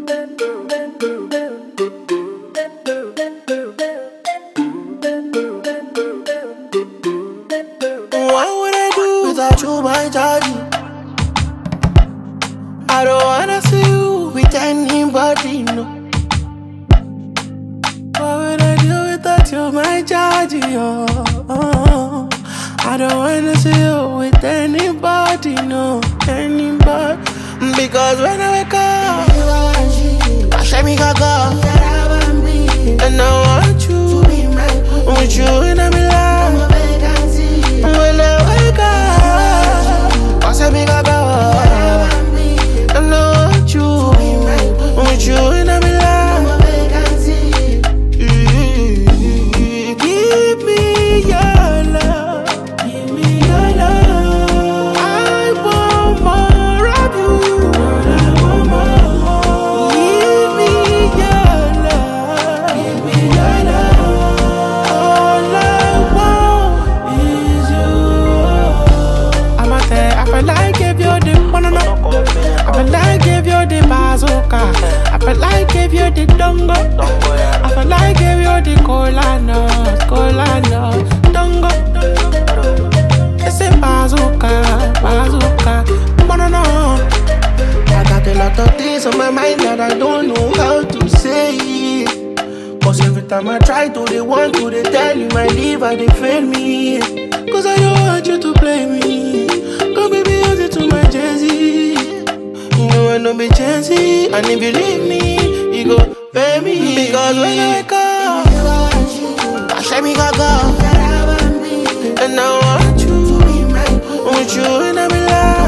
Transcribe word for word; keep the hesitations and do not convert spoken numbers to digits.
What would I do without you, my daddy? I don't wanna see you with anybody, no. What would I do without you, my daddy? Oh, oh. I don't wanna see you with anybody, no, anybody. Because when I wake up, I shake me gaga, and I want you, with you in my life. When I wake up, I shake me gaga, and I want you, with you in my life. Give me your love, give me your love. I want more of you. I want more. Give me your love, give me your love. All I want is you. I'm out there, I feel like if you're the banana, I feel like if you're the bazooka, I feel like if you're the dongo, I feel like if you're the cola nut, cola nut, dongo. It's a bazooka, bazooka, banana. I got a lot of things on my mind that I don't know how to say it. Cause every time I try to, they want to, they tell you my liver, they fail me. Cause I don't want you to play me. Come baby, use it to my jersey. You know I know be jersey, and if you leave me, you go pay me. Because when I wake up, I shake me gaga, and I want you, with you in my life.